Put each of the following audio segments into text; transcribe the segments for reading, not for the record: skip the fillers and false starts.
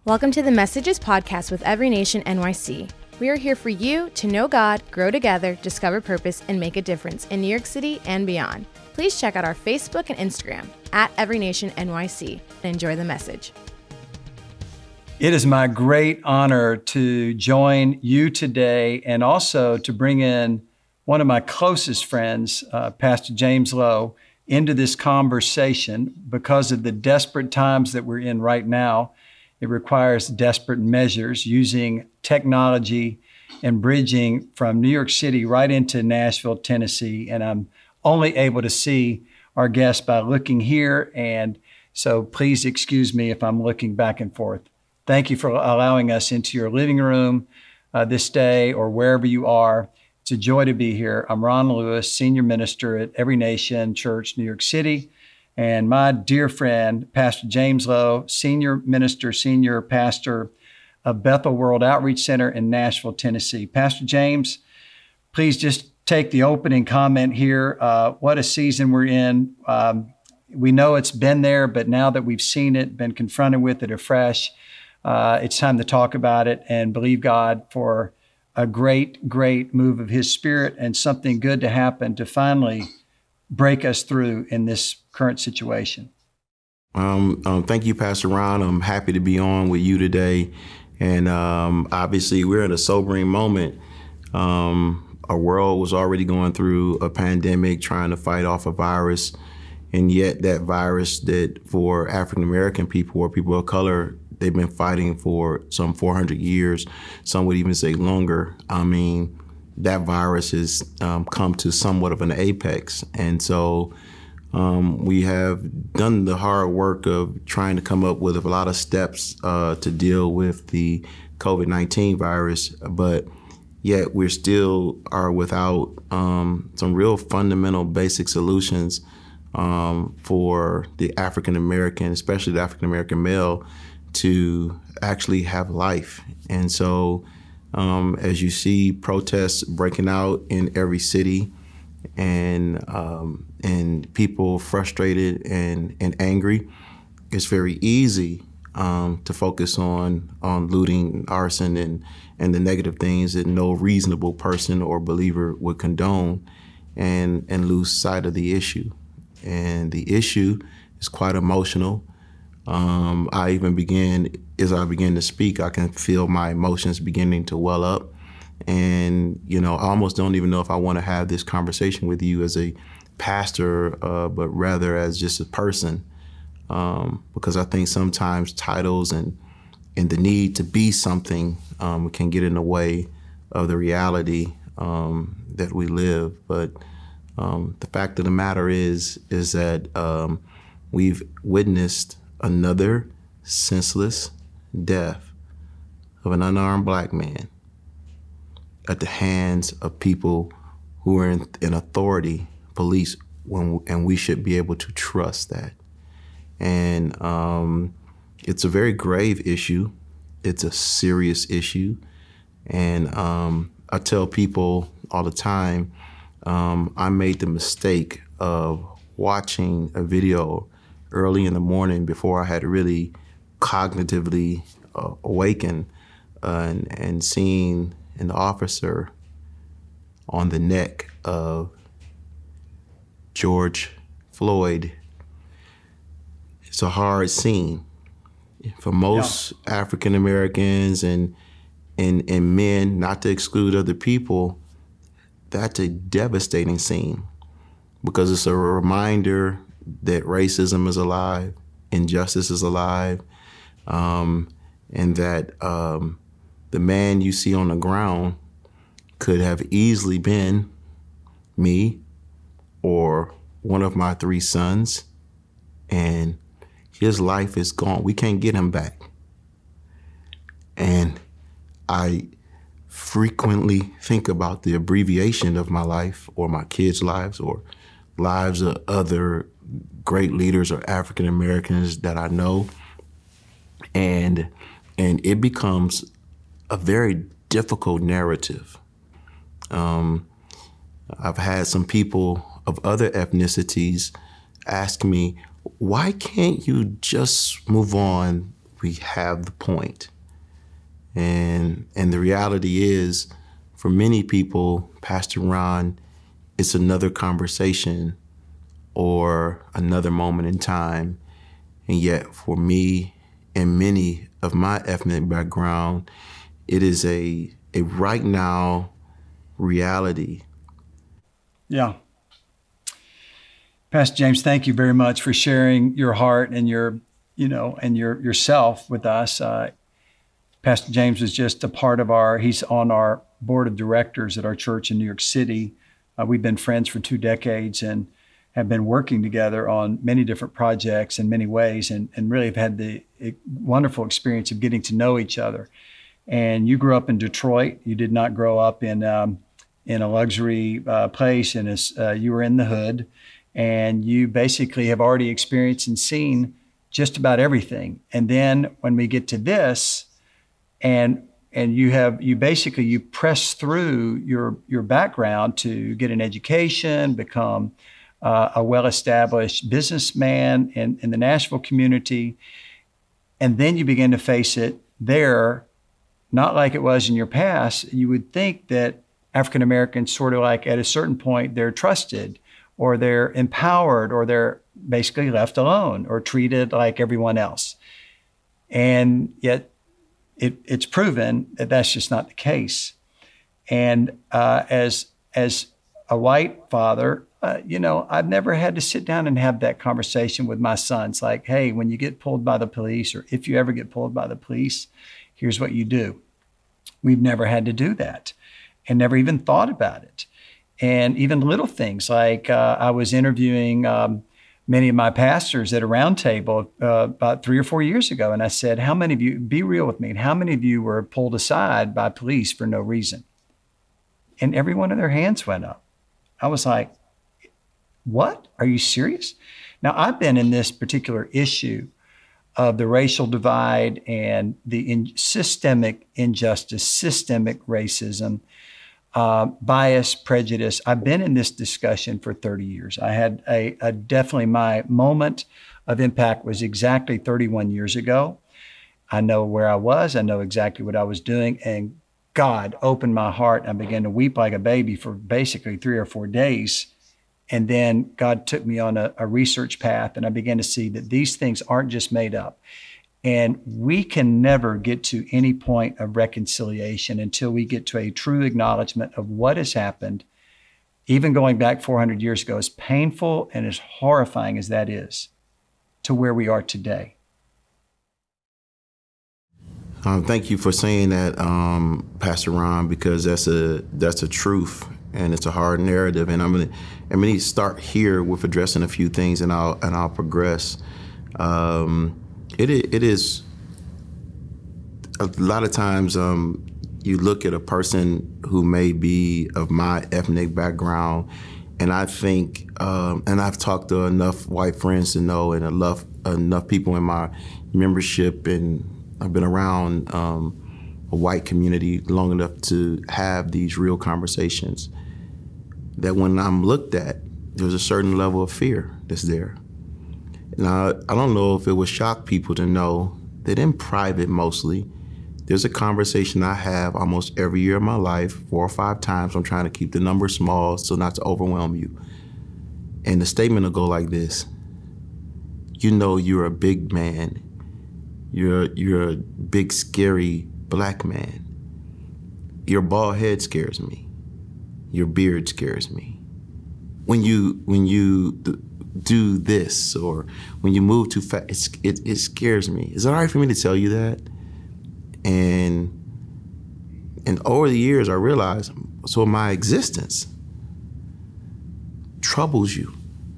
Welcome to the Messages podcast with Every Nation NYC. We are here for you to know God, grow together, discover purpose, and make a difference in New York City and beyond. Please check out our Facebook and Instagram at Every Nation NYC and enjoy the message. It is my great honor to join you today and also to bring in one of my closest friends, Pastor James Lowe, into this conversation because of the desperate times that we're in right now. It requires desperate measures using technology and bridging from New York City right into Nashville, Tennessee. And I'm only able to see our guests by looking here. And so please excuse me if I'm looking back and forth. Thank you for allowing us into your living room this day or wherever you are. It's a joy to be here. I'm Ron Lewis, Senior Minister at Every Nation Church, New York City. And my dear friend, Pastor James Lowe, Senior Minister, Senior Pastor of Bethel World Outreach Center in Nashville, Tennessee. Pastor James, please just take the opening comment here. What a season we're in. We know it's been there, but now that we've seen it, been confronted with it afresh, it's time to talk about it and believe God for a great, great move of His Spirit and something good to happen to finally break us through in this current situation. Thank you, Pastor Ron. I'm happy to be on with you today. And obviously, we're in a sobering moment. Our world was already going through a pandemic, trying to fight off a virus. And yet that virus that for African-American people or people of color, they've been fighting for some 400 years. Some would even say longer. I mean, that virus has come to somewhat of an apex. And so we have done the hard work of trying to come up with a lot of steps to deal with the COVID-19 virus, but yet we still are without some real fundamental basic solutions for the African-American, especially the African-American male, to actually have life. And so as you see protests breaking out in every city and people frustrated and angry, it's very easy to focus on looting, arson, and the negative things that no reasonable person or believer would condone and lose sight of the issue. And the issue is quite emotional. As I begin to speak, I can feel my emotions beginning to well up. And, I almost don't even know if I want to have this conversation with you as a pastor, but rather as just a person. Because I think sometimes titles and the need to be something can get in the way of the reality that we live. But the fact of the matter is that we've witnessed another senseless death of an unarmed black man at the hands of people who are in authority, police, and we should be able to trust that. And it's a very grave issue. It's a serious issue. And I tell people all the time, I made the mistake of watching a video early in the morning before I had really cognitively awakened and seeing an officer on the neck of George Floyd. It's a hard scene for most African Americans and men, not to exclude other people. That's a devastating scene because it's a reminder that racism is alive, injustice is alive, and that the man you see on the ground could have easily been me or one of my 3 sons, and his life is gone. We can't get him back. And I frequently think about the abbreviation of my life or my kids' lives or lives of other great leaders or African Americans that I know. And it becomes a very difficult narrative. I've had some people of other ethnicities ask me, why can't you just move on we have the point. And the reality is, for many people, Pastor Ron, it's another conversation or another moment in time. And yet for me and many of my ethnic background, it is a right now reality. Yeah. Pastor James, thank you very much for sharing your heart and your yourself with us. Pastor James was just a part of he's on our board of directors at our church in New York City. We've been friends for 2 decades and have been working together on many different projects in many ways, and really have had the wonderful experience of getting to know each other. And you grew up in Detroit. You did not grow up in a luxury place, and you were in the hood, and you basically have already experienced and seen just about everything. And then when we get to this, and you press through your background to get an education, become a well-established businessman in the Nashville community, and then you begin to face it there, not like it was in your past. You would think that African Americans, sort of like at a certain point, they're trusted, or they're empowered, or they're basically left alone, or treated like everyone else. And yet it's proven that that's just not the case. And as a white father, I've never had to sit down and have that conversation with my sons. Like, hey, when you get pulled by the police, or if you ever get pulled by the police, here's what you do. We've never had to do that, and never even thought about it. And even little things like I was interviewing many of my pastors at a roundtable about 3 or 4 years ago. And I said, how many of you, be real with me, and how many of you were pulled aside by police for no reason? And every one of their hands went up. I was like, what? Are you serious? Now, I've been in this particular issue of the racial divide and the systemic injustice, systemic racism, bias, prejudice. I've been in this discussion for 30 years. I had definitely my moment of impact was exactly 31 years ago. I know where I was. I know exactly what I was doing. And God opened my heart, and I began to weep like a baby for basically 3 or 4 days. And then God took me on a research path, and I began to see that these things aren't just made up. And we can never get to any point of reconciliation until we get to a true acknowledgement of what has happened, even going back 400 years ago, as painful and as horrifying as that is, to where we are today. Thank you for saying that, Pastor Ron, because that's a truth, and it's a hard narrative. And I'm gonna start here with addressing a few things, and I'll progress. It is a lot of times you look at a person who may be of my ethnic background, and I think, and I've talked to enough white friends to know, and enough people in my membership, and I've been around a white community long enough to have these real conversations, that when I'm looked at, there's a certain level of fear that's there. Now, I don't know if it would shock people to know that in private mostly, there's a conversation I have almost every year of my life, 4 or 5 times. I'm trying to keep the number small so not to overwhelm you. And the statement will go like this: you know, you're a big man. You're a big, scary black man. Your bald head scares me. Your beard scares me. When you do this, or when you move too fast, it scares me. Is it all right for me to tell you that? And over the years, I realized, so my existence troubles you.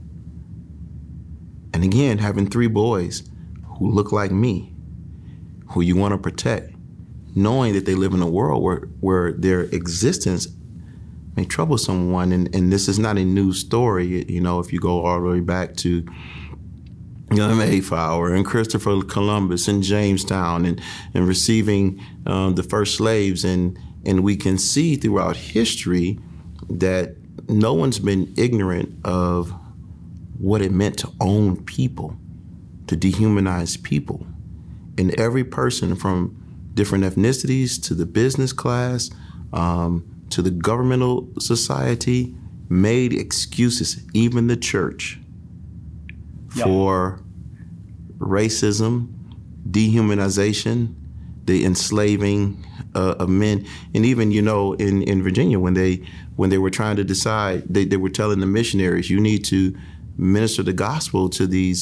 And again, having 3 boys who look like me, who you want to protect, knowing that they live in a world where their existence may trouble someone, and this is not a new story. You know, if you go all the way back to Mayflower and Christopher Columbus and Jamestown and receiving the first slaves, and we can see throughout history that no one's been ignorant of what it meant to own people, to dehumanize people. And every person from different ethnicities to the business class, to the governmental society, made excuses, even the church, for racism, dehumanization, the enslaving of men. And even, in Virginia, when they were trying to decide, they were telling the missionaries, you need to minister the gospel to these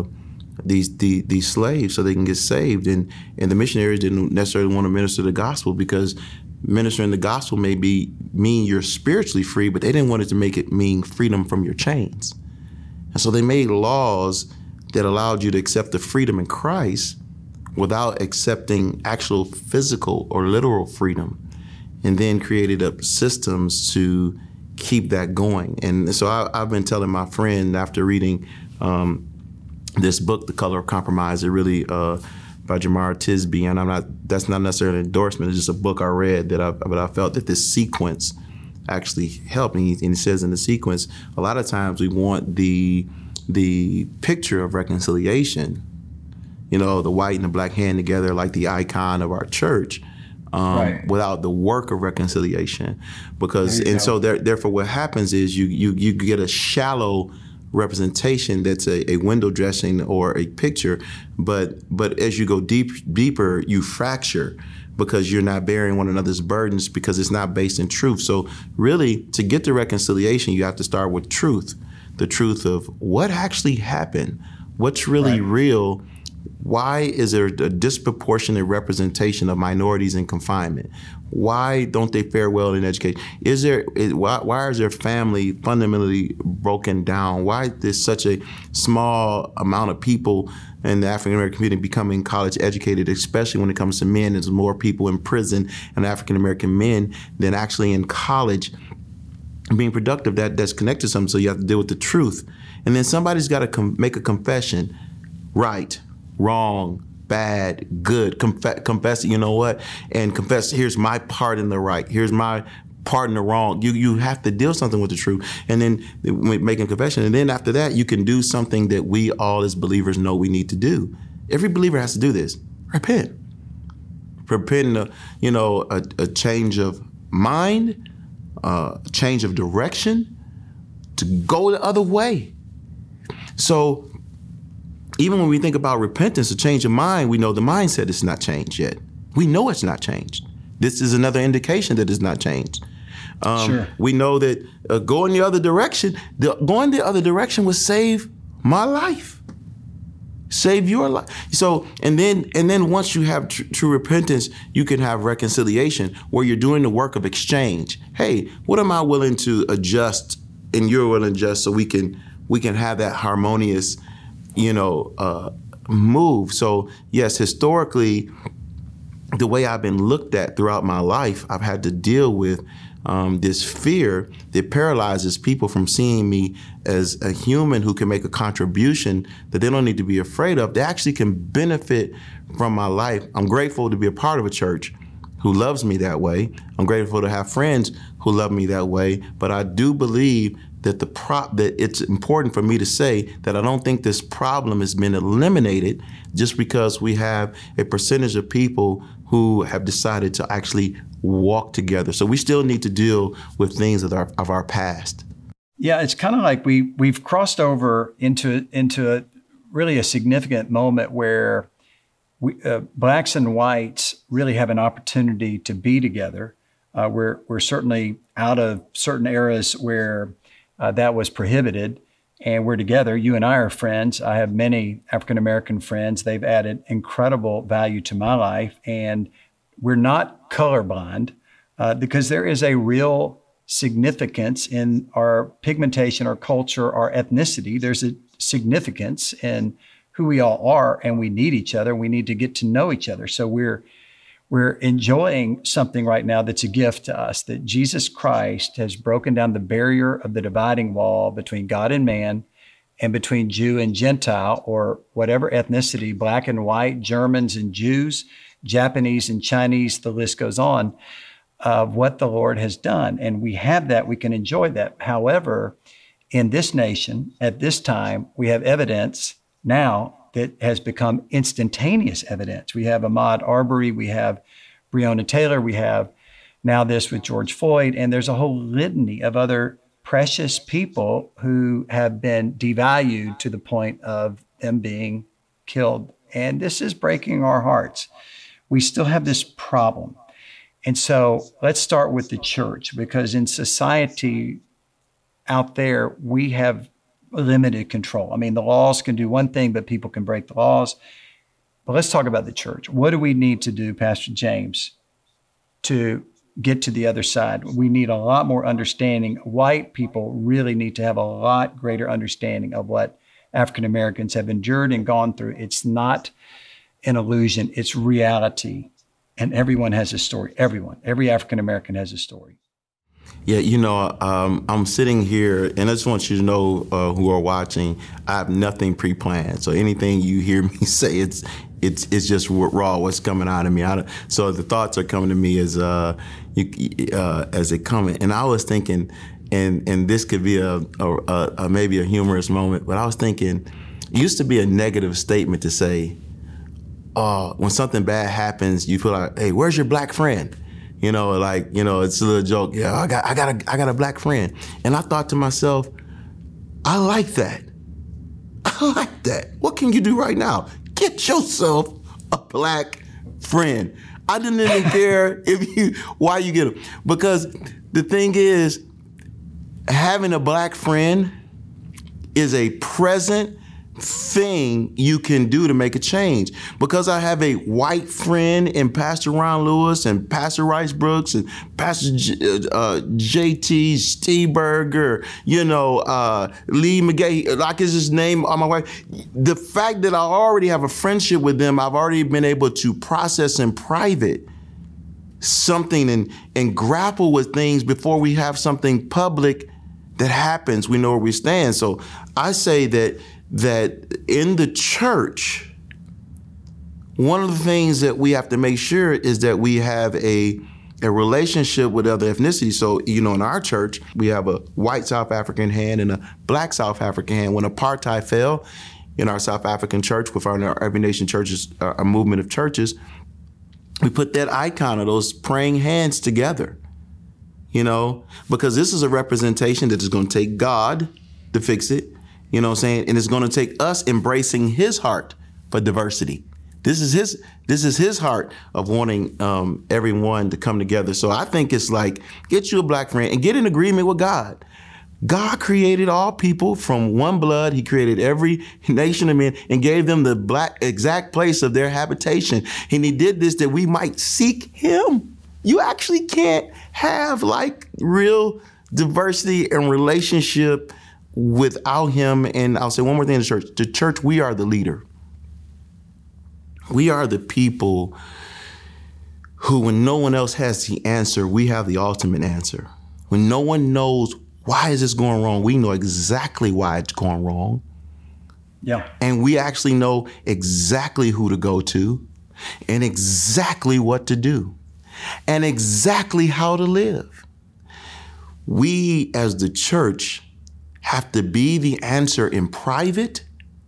slaves so they can get saved. And the missionaries didn't necessarily want to minister the gospel because ministering the gospel may mean you're spiritually free, but they didn't want it to make it mean freedom from your chains. And so they made laws that allowed you to accept the freedom in Christ without accepting actual physical or literal freedom, and then created up systems to keep that going. And so I've been telling my friend after reading this book, The Color of Compromise, it really by Jemar Tisby, and that's not necessarily an endorsement. It's just a book I read but I felt that this sequence actually helped. And he says in the sequence, a lot of times we want the picture of reconciliation, the white and the black hand together like the icon of our church, without the work of reconciliation. So therefore what happens is you get a shallow representation that's a window dressing or a picture, but as you go deeper, you fracture because you're not bearing one another's burdens because it's not based in truth. So really, to get to reconciliation, you have to start with truth, the truth of what actually happened, what's really real. Why is there a disproportionate representation of minorities in confinement? Why don't they fare well in education? Why is their family fundamentally broken down? Why is there such a small amount of people in the African American community becoming college educated, especially when it comes to men? There's more people in prison and African American men than actually in college being productive that's connected to something. So you have to deal with the truth. And then somebody's got to make a confession, right, wrong, bad, good, confess, and confess, here's my part in the right, here's my part in the wrong. You have to deal something with the truth, and then making confession. And then after that, you can do something that we all as believers know we need to do. Every believer has to do this. Repent. Repent, a change of mind, a change of direction, to go the other way. So even when we think about repentance, a change of mind, we know the mindset is not changed yet. We know it's not changed. This is another indication that it's not changed. We know that going the other direction would save my life, save your life. So, and then once you have true repentance, you can have reconciliation where you're doing the work of exchange. Hey, what am I willing to adjust and you're willing to adjust so we can have that harmonious move. So yes, historically, the way I've been looked at throughout my life, I've had to deal with this fear that paralyzes people from seeing me as a human who can make a contribution that they don't need to be afraid of. They actually can benefit from my life. I'm grateful to be a part of a church who loves me that way. I'm grateful to have friends who love me that way. But I do believe that that it's important for me to say that I don't think this problem has been eliminated just because we have a percentage of people who have decided to actually walk together. So we still need to deal with things of our past. Yeah, it's kind of like we've crossed over into really a significant moment where blacks and whites really have an opportunity to be together. We're certainly out of certain eras where that was prohibited, and we're together. You and I are friends. I have many African-American friends. They've added incredible value to my life, and we're not colorblind because there is a real significance in our pigmentation, our culture, our ethnicity. There's a significance in who we all are, and we need each other. We need to get to know each other. So we're enjoying something right now that's a gift to us, that Jesus Christ has broken down the barrier of the dividing wall between God and man and between Jew and Gentile, or whatever ethnicity, black and white, Germans and Jews, Japanese and Chinese, the list goes on, of what the Lord has done. And we have that, we can enjoy that. However, in this nation, at this time, we have evidence now that has become instantaneous evidence. We have Ahmaud Arbery, we have Breonna Taylor, we have now this with George Floyd, and there's a whole litany of other precious people who have been devalued to the point of them being killed. And this is breaking our hearts. We still have this problem. And so let's start with the church, because in society out there, we have limited control. I mean, the laws can do one thing, but people can break the laws. But let's talk about the church. What do we need to do, Pastor James, to get to the other side? We need a lot more understanding. White people really need to have a lot greater understanding of what African Americans have endured and gone through. It's not an illusion, it's reality. And everyone has a story. Every African American has a story. Yeah, I'm sitting here, and I just want you to know, who are watching, I have nothing pre-planned. So anything you hear me say, it's just raw, what's coming out of me. So the thoughts are coming to me as they come in. And I was thinking, and this could be a maybe a humorous moment, but I was thinking, it used to be a negative statement to say, when something bad happens, you feel like, hey, where's your black friend? It's a little joke. Yeah, I got a black friend. And I thought to myself, I like that. What can you do right now? Get yourself a black friend. I didn't even care why you get them. Because the thing is, having a black friend is a present thing you can do to make a change. Because I have a white friend in Pastor Ron Lewis and Pastor Rice Brooks and Pastor JT Steberger, Lee McGay, like is his name on my wife. The fact that I already have a friendship with them, I've already been able to process in private something and grapple with things before we have something public that happens. We know where we stand. So I say that in the church, one of the things that we have to make sure is that we have a relationship with other ethnicities. So, in our church, we have a white South African hand and a black South African hand. When apartheid fell in our South African church, with our Every Nation churches, a movement of churches, we put that icon of those praying hands together, because this is a representation that is going to take God to fix it. You know what I'm saying? And it's going to take us embracing his heart for diversity. This is his heart of wanting everyone to come together. So I think it's like, get you a black friend and get in agreement with God. God created all people from one blood. He created every nation of men and gave them the exact place of their habitation. And he did this that we might seek him. You actually can't have real diversity and relationship without him. And I'll say one more thing in the church. The church, we are the leader. We are the people who, when no one else has the answer, we have the ultimate answer. When no one knows why is this going wrong, we know exactly why it's going wrong. Yeah. And we actually know exactly who to go to and exactly what to do and exactly how to live. We, as the church, have to be the answer in private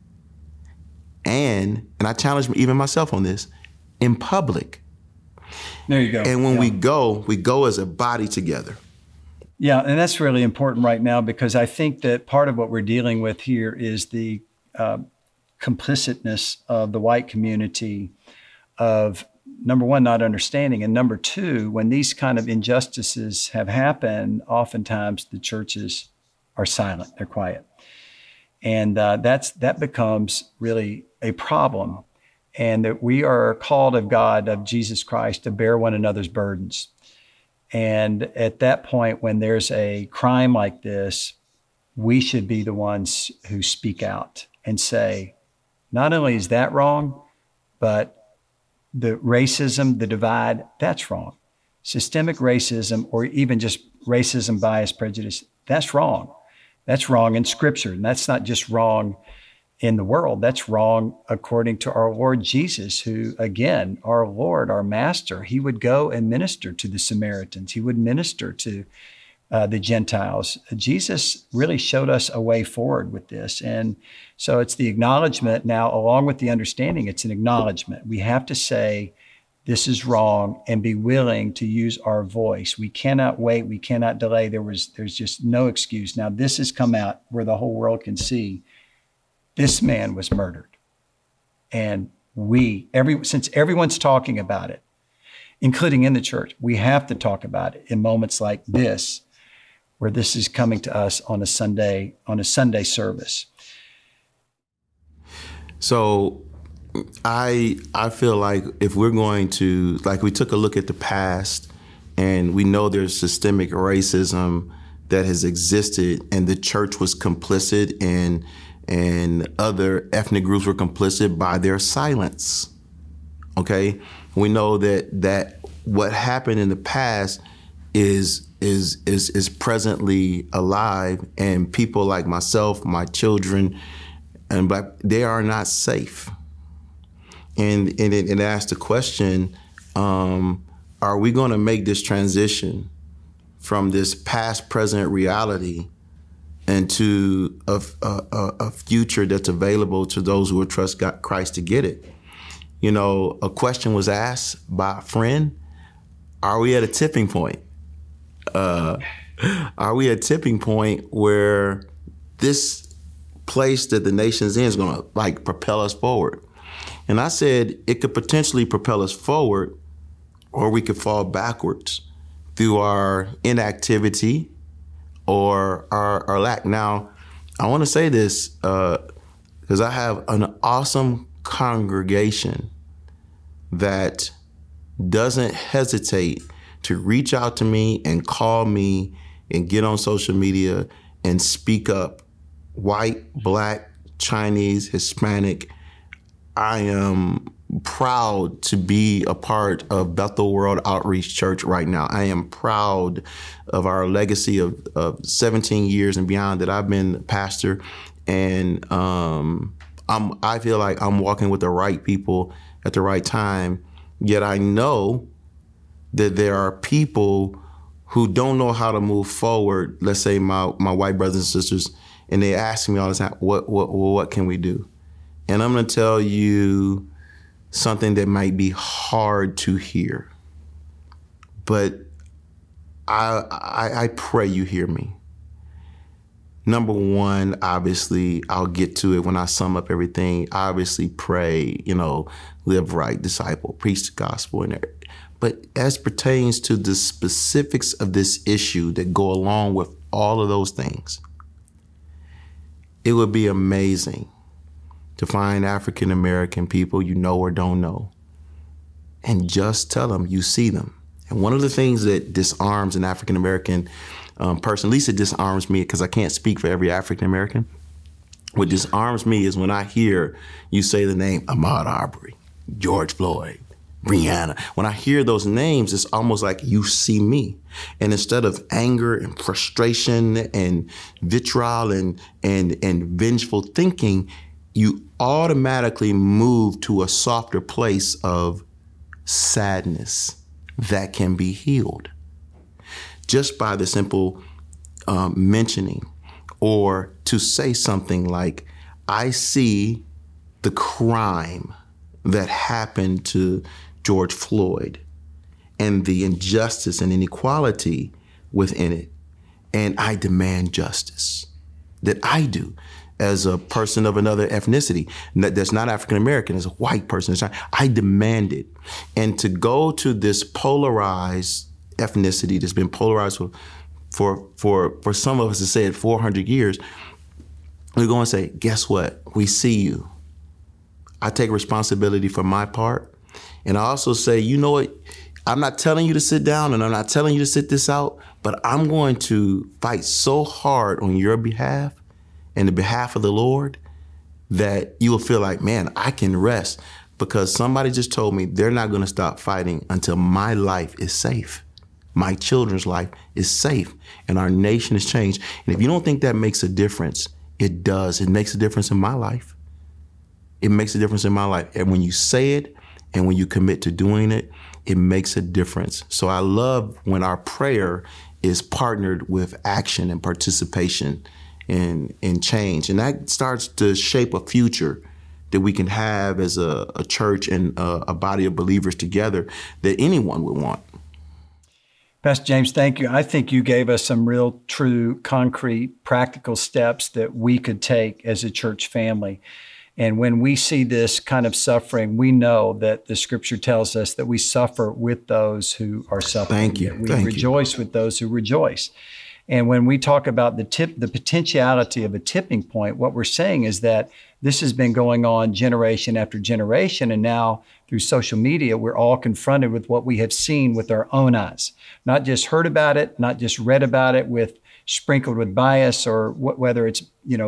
and I challenge even myself on this, in public. There you go. And when we go as a body together. Yeah, and that's really important right now, because I think that part of what we're dealing with here is the complicitness of the white community of, number one, not understanding, and number two, when these kind of injustices have happened, oftentimes the churches are silent, they're quiet. And that becomes really a problem. And that we are called of God, of Jesus Christ, to bear one another's burdens. And at that point, when there's a crime like this, we should be the ones who speak out and say, not only is that wrong, but the racism, the divide, that's wrong. Systemic racism, or even just racism, bias, prejudice, that's wrong. That's wrong in Scripture. And that's not just wrong in the world. That's wrong according to our Lord Jesus, who, again, our Lord, our Master, he would go and minister to the Samaritans. He would minister to the Gentiles. Jesus really showed us a way forward with this. And so it's the acknowledgement now, along with the understanding, it's an acknowledgement. We have to say, this is wrong, and be willing to use our voice. We cannot wait. We cannot delay. There's just no excuse. Now, this has come out where the whole world can see this man was murdered. And since everyone's talking about it, including in the church, we have to talk about it in moments like this, where this is coming to us on a Sunday service. So I feel like if we're going to, like, we took a look at the past and we know there's systemic racism that has existed, and the church was complicit, and other ethnic groups were complicit by their silence. Okay, we know that what happened in the past is presently alive, and people like myself, my children, and Black, they are not safe. And it asks the question, are we going to make this transition from this past, present reality into a future that's available to those who will trust Christ to get it? You know, a question was asked by a friend, are we at a tipping point? Are we at a tipping point where this place that the nation's in is going to, like, propel us forward? And I said it could potentially propel us forward, or we could fall backwards through our inactivity or our lack. Now, I want to say this because I have an awesome congregation that doesn't hesitate to reach out to me and call me and get on social media and speak up. White, Black, Chinese, Hispanic. I am proud to be a part of Bethel World Outreach Church right now. I am proud of our legacy of 17 years and beyond that I've been pastor. And I feel like I'm walking with the right people at the right time. Yet I know that there are people who don't know how to move forward. Let's say my white brothers and sisters, and they ask me all the time, what can we do? And I'm going to tell you something that might be hard to hear, but I pray you hear me. Number one, obviously, I'll get to it when I sum up everything. Obviously, pray, live right, disciple, preach the gospel, and everything. But as pertains to the specifics of this issue that go along with all of those things, it would be amazing to find African-American people you know or don't know and just tell them you see them. And one of the things that disarms an African-American person, at least it disarms me because I can't speak for every African-American. What disarms me is when I hear you say the name Ahmaud Arbery, George Floyd, Breonna. When I hear those names, it's almost like you see me. And instead of anger and frustration and vitriol and vengeful thinking, you automatically move to a softer place of sadness that can be healed just by the simple mentioning, or to say something like, I see the crime that happened to George Floyd and the injustice and inequality within it, and I demand justice. That I do as a person of another ethnicity that's not African American, as a white person, I demand it. And to go to this polarized ethnicity that's been polarized for some of us to say it 400 years, we're going to say, guess what? We see you. I take responsibility for my part. And I also say, you know what? I'm not telling you to sit down and I'm not telling you to sit this out, but I'm going to fight so hard on your behalf and the behalf of the Lord that you will feel like, man, I can rest because somebody just told me they're not going to stop fighting until my life is safe. My children's life is safe and our nation is changed. And if you don't think that makes a difference, it does. It makes a difference in my life. It makes a difference in my life. And when you say it and when you commit to doing it, it makes a difference. So I love when our prayer is partnered with action and participation in change. And that starts to shape a future that we can have as a church and a body of believers together that anyone would want. Pastor James, thank you. I think you gave us some real, true, concrete, practical steps that we could take as a church family. And when we see this kind of suffering, we know that the scripture tells us that we suffer with those who are suffering. Thank you. We rejoice with those who rejoice. And when we talk about the potentiality of a tipping point, what we're saying is that this has been going on generation after generation. And now through social media, we're all confronted with what we have seen with our own eyes, not just heard about it, not just read about it with sprinkled with bias, or whether it's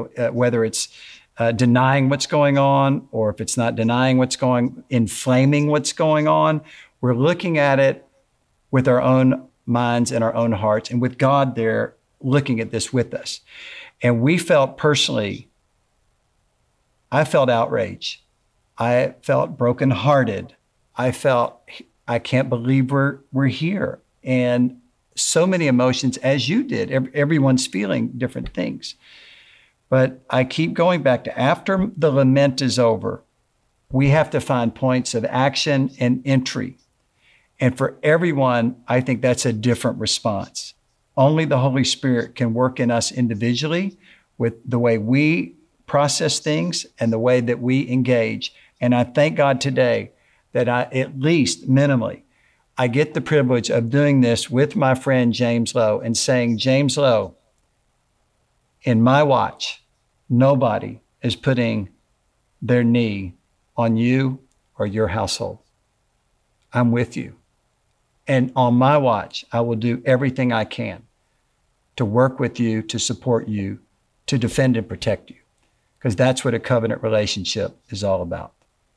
denying what's going on, or if it's not denying inflaming what's going on. We're looking at it with our own minds and our own hearts, and with God there looking at this with us. And we felt personally, I felt outraged. I felt brokenhearted. I felt, I can't believe we're here. And so many emotions, as you did. Everyone's feeling different things. But I keep going back to, after the lament is over, we have to find points of action and entry. And for everyone, I think that's a different response. Only the Holy Spirit can work in us individually with the way we process things and the way that we engage. And I thank God today that at least minimally, I get the privilege of doing this with my friend James Lowe and saying, James Lowe, in my watch, nobody is putting their knee on you or your household. I'm with you. And on my watch, I will do everything I can to work with you, to support you, to defend and protect you, because that's what a covenant relationship is all about.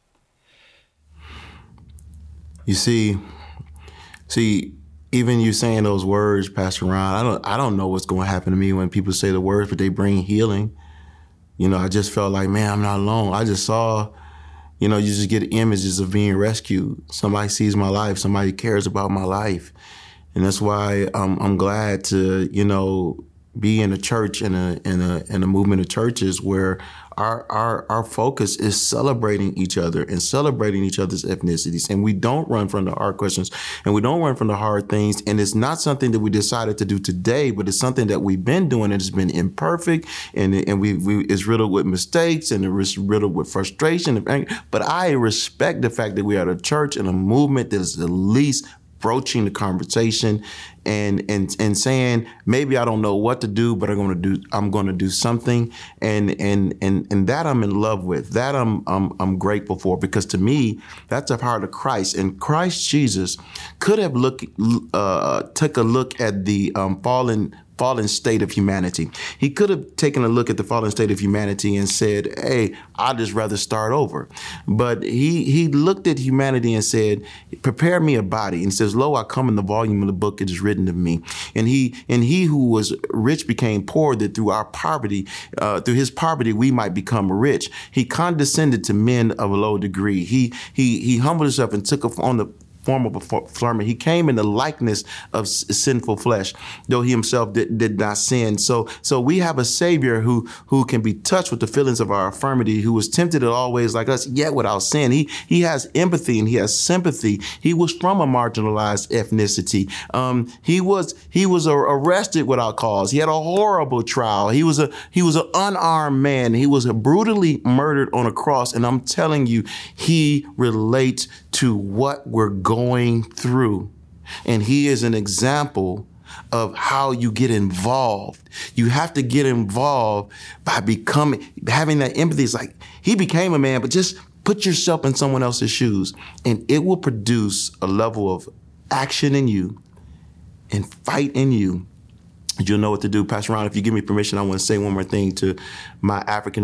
You see, even you saying those words, Pastor Ron, I don't know what's going to happen to me when people say the words, but they bring healing. You know, I just felt like, man, I'm not alone. I just saw, you just get images of being rescued. Somebody sees my life. Somebody cares about my life. And that's why I'm glad to, be in a church and a movement of churches where our focus is celebrating each other and celebrating each other's ethnicities. And we don't run from the hard questions and we don't run from the hard things. And it's not something that we decided to do today, but it's something that we've been doing, and it's been imperfect, and it's riddled with mistakes, and it's riddled with frustration and anger. But I respect the fact that we are a church and a movement that is at least broaching the conversation and saying, maybe I don't know what to do, but I'm going to do something. And that I'm in love with, that I'm grateful for, because to me, that's a part of Christ. And Christ Jesus could have took a look at the fallen state of humanity. He could have taken a look at the fallen state of humanity and said, hey, I'd just rather start over. But he looked at humanity and said, prepare me a body. And says, lo, I come in the volume of the book, it is written of me. And he who was rich became poor, that through our poverty, through his poverty, we might become rich. He condescended to men of a low degree. He humbled himself and took on the form of a farmer. He came in the likeness of sinful flesh, though he himself did not sin. So we have a Savior who can be touched with the feelings of our infirmity, who was tempted in all ways like us, yet without sin. He has empathy and he has sympathy. He was from a marginalized ethnicity. He was arrested without cause. He had a horrible trial. He was an unarmed man. He was brutally murdered on a cross. And I'm telling you, he relates to what we're going through. And he is an example of how you get involved. You have to get involved by having that empathy. It's like he became a man, but just put yourself in someone else's shoes, and it will produce a level of action in you and fight in you. You'll know what to do. Pastor Ron, if you give me permission, I want to say one more thing to my African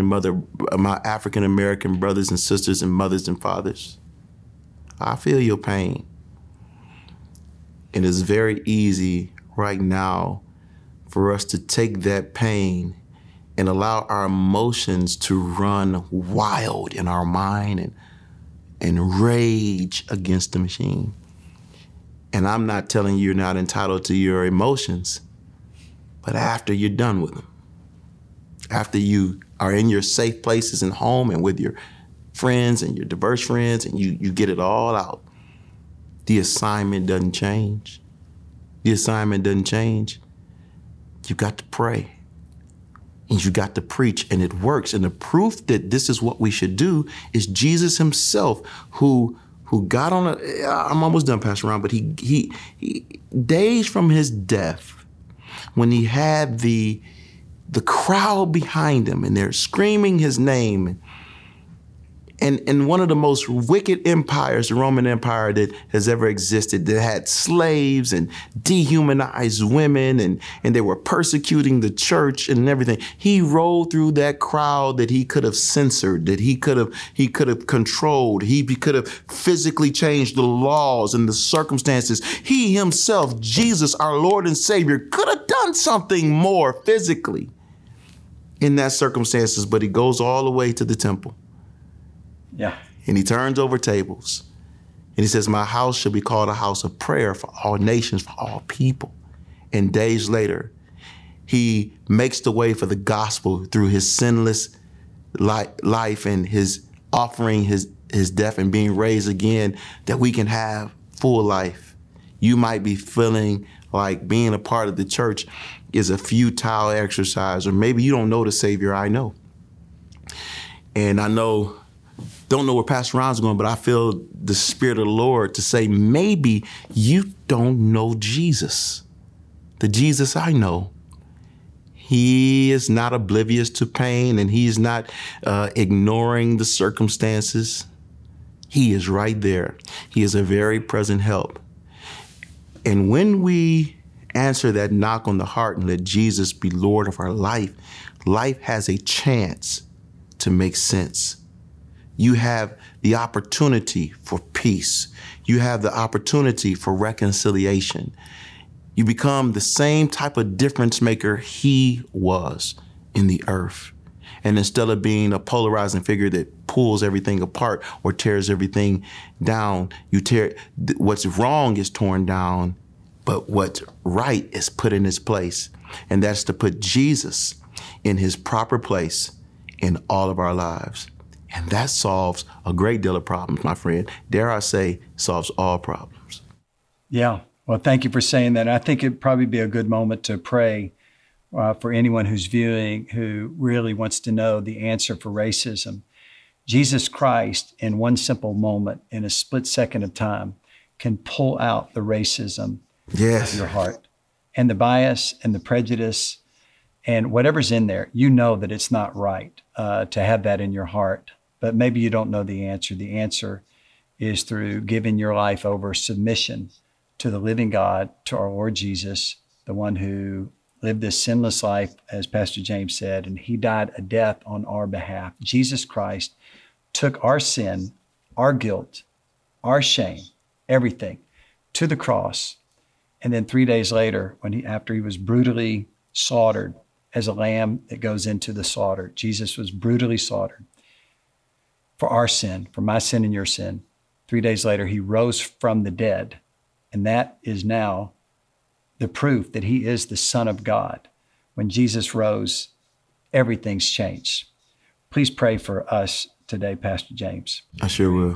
American brothers and sisters and mothers and fathers. I feel your pain. And it's very easy right now for us to take that pain and allow our emotions to run wild in our mind and rage against the machine. And I'm not telling you you're not entitled to your emotions, but after you're done with them, after you are in your safe places and home and with your friends and your diverse friends and you get it all out, the assignment doesn't change. The assignment doesn't change. You got to pray and you got to preach, and it works. And the proof that this is what we should do is Jesus himself, who got on I'm almost done, Pastor Ron, but he days from his death, when he had the crowd behind him and they're screaming his name, and one of the most wicked empires, the Roman Empire, that has ever existed, that had slaves and dehumanized women, and they were persecuting the church and everything. He rode through that crowd that he could have censored, that he could have controlled. He could have physically changed the laws and the circumstances. He himself, Jesus, our Lord and Savior, could have done something more physically in that circumstances, but he goes all the way to the temple. Yeah. And he turns over tables and he says, my house shall be called a house of prayer for all nations, for all people. And days later, he makes the way for the gospel through his sinless life and his offering his death and being raised again, that we can have full life. You might be feeling like being a part of the church is a futile exercise, or maybe you don't know the Savior I know. And I don't know where Pastor Ron's going, but I feel the Spirit of the Lord to say, maybe you don't know Jesus. The Jesus I know. He is not oblivious to pain, and he's not ignoring the circumstances. He is right there. He is a very present help. And when we answer that knock on the heart and let Jesus be Lord of our life, life has a chance to make sense. You have the opportunity for peace. You have the opportunity for reconciliation. You become the same type of difference maker he was in the earth. And instead of being a polarizing figure that pulls everything apart or tears everything down, what's wrong is torn down, but what's right is put in its place. And that's to put Jesus in his proper place in all of our lives. And that solves a great deal of problems, my friend. Dare I say, solves all problems. Yeah. Well, thank you for saying that. I think it'd probably be a good moment to pray for anyone who's viewing who really wants to know the answer for racism. Jesus Christ, in one simple moment, in a split second of time, can pull out the racism of your heart, and the bias and the prejudice and whatever's in there. You know that it's not right to have that in your heart. But maybe you don't know the answer. The answer is through giving your life over submission to the living God, to our Lord Jesus, the one who lived this sinless life, as Pastor James said, and he died a death on our behalf. Jesus Christ took our sin, our guilt, our shame, everything to the cross. And then 3 days later, after he was brutally slaughtered as a lamb that goes into the slaughter, Jesus was brutally slaughtered for our sin, for my sin and your sin. 3 days later, he rose from the dead. And that is now the proof that he is the Son of God. When Jesus rose, everything's changed. Please pray for us today, Pastor James. I sure will.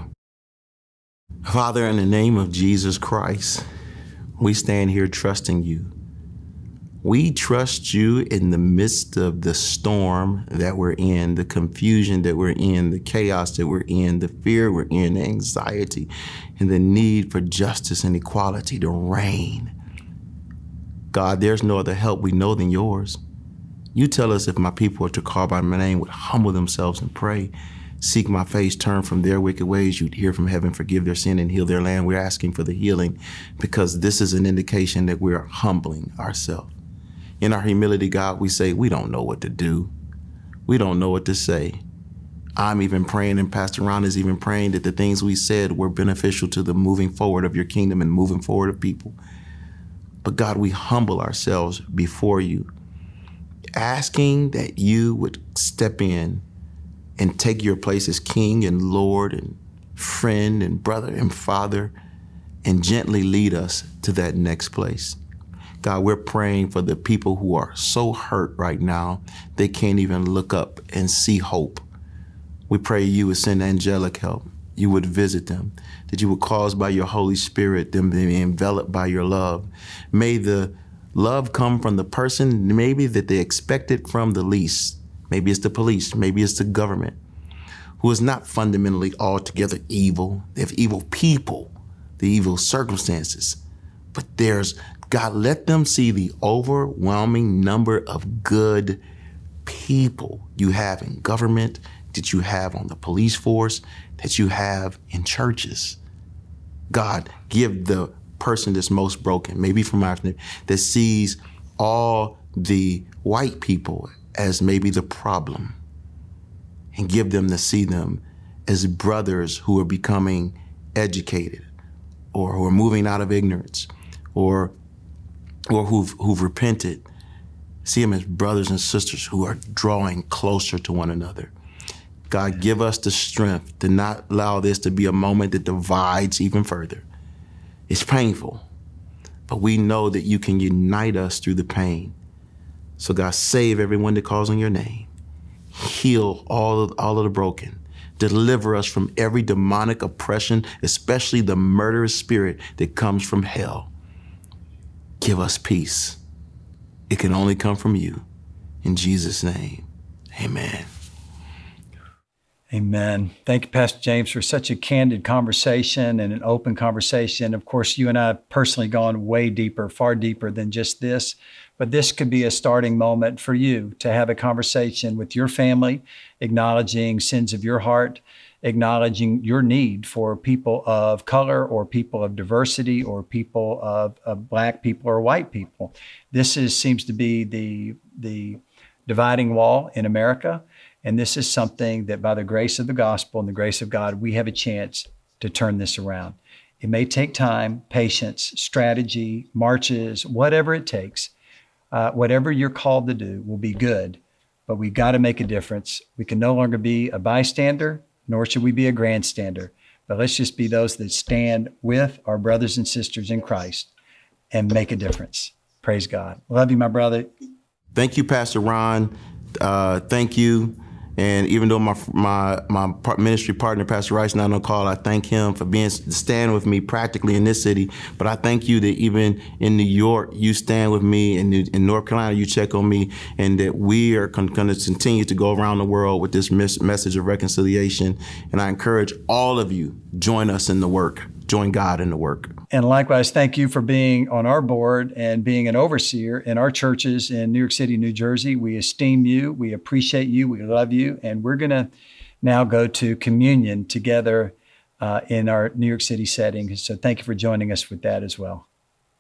Father, in the name of Jesus Christ, we stand here trusting you. We trust you in the midst of the storm that we're in, the confusion that we're in, the chaos that we're in, the fear we're in, the anxiety, and the need for justice and equality to reign. God, there's no other help we know than yours. You tell us, if my people are to call by my name, would humble themselves and pray, seek my face, turn from their wicked ways, you'd hear from heaven, forgive their sin, and heal their land. We're asking for the healing because this is an indication that we're humbling ourselves. In our humility, God, we say, we don't know what to do. We don't know what to say. I'm even praying, and Pastor Ron is even praying, that the things we said were beneficial to the moving forward of your kingdom and moving forward of people. But God, we humble ourselves before you, asking that you would step in and take your place as King and Lord and friend and brother and father, and gently lead us to that next place. God, we're praying for the people who are so hurt right now, they can't even look up and see hope. We pray you would send angelic help. You would visit them, that you would cause by your Holy Spirit them to be enveloped by your love. May the love come from the person maybe that they expected from the least. Maybe it's the police, maybe it's the government, who is not fundamentally altogether evil. They have evil people, the evil circumstances. But God, let them see the overwhelming number of good people you have in government, that you have on the police force, that you have in churches. God, give the person that's most broken, maybe from Africa, that sees all the white people as maybe the problem, and give them to see them as brothers who are becoming educated, or who are moving out of ignorance, or who've repented. See them as brothers and sisters who are drawing closer to one another. God, give us the strength to not allow this to be a moment that divides even further. It's painful, but we know that you can unite us through the pain. So God, save everyone that calls on your name. Heal all of the broken. Deliver us from every demonic oppression, especially the murderous spirit that comes from hell. Give us peace. It can only come from you. In Jesus' name, amen. Amen. Thank you, Pastor James, for such a candid conversation and an open conversation. Of course, you and I have personally gone way deeper, far deeper than just this, but this could be a starting moment for you to have a conversation with your family, acknowledging sins of your heart, acknowledging your need for people of color or people of diversity or people of Black people or white people. This seems to be the dividing wall in America. And this is something that by the grace of the gospel and the grace of God, we have a chance to turn this around. It may take time, patience, strategy, marches, whatever it takes. Whatever you're called to do will be good, but we got to make a difference. We can no longer be a bystander, nor should we be a grandstander, but let's just be those that stand with our brothers and sisters in Christ and make a difference. Praise God. Love you, my brother. Thank you, Pastor Ron. Thank you. And even though my ministry partner, Pastor Rice, not on the call, I thank him for stand with me practically in this city. But I thank you that even in New York, you stand with me, and in North Carolina, you check on me, and that we are going to continue to go around the world with this message of reconciliation. And I encourage all of you, join us in the work. Join God in the work. And likewise, thank you for being on our board and being an overseer in our churches in New York City, New Jersey. We esteem you. We appreciate you. We love you. And we're going to now go to communion together in our New York City setting. So thank you for joining us with that as well.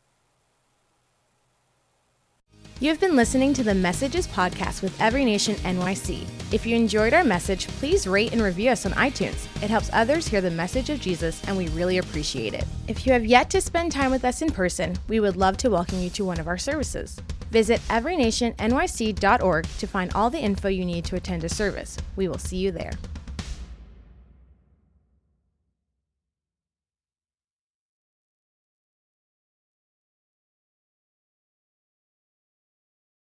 You have been listening to the Messages podcast with Every Nation NYC. If you enjoyed our message, please rate and review us on iTunes. It helps others hear the message of Jesus, and we really appreciate it. If you have yet to spend time with us in person, we would love to welcome you to one of our services. Visit everynationnyc.org to find all the info you need to attend a service. We will see you there.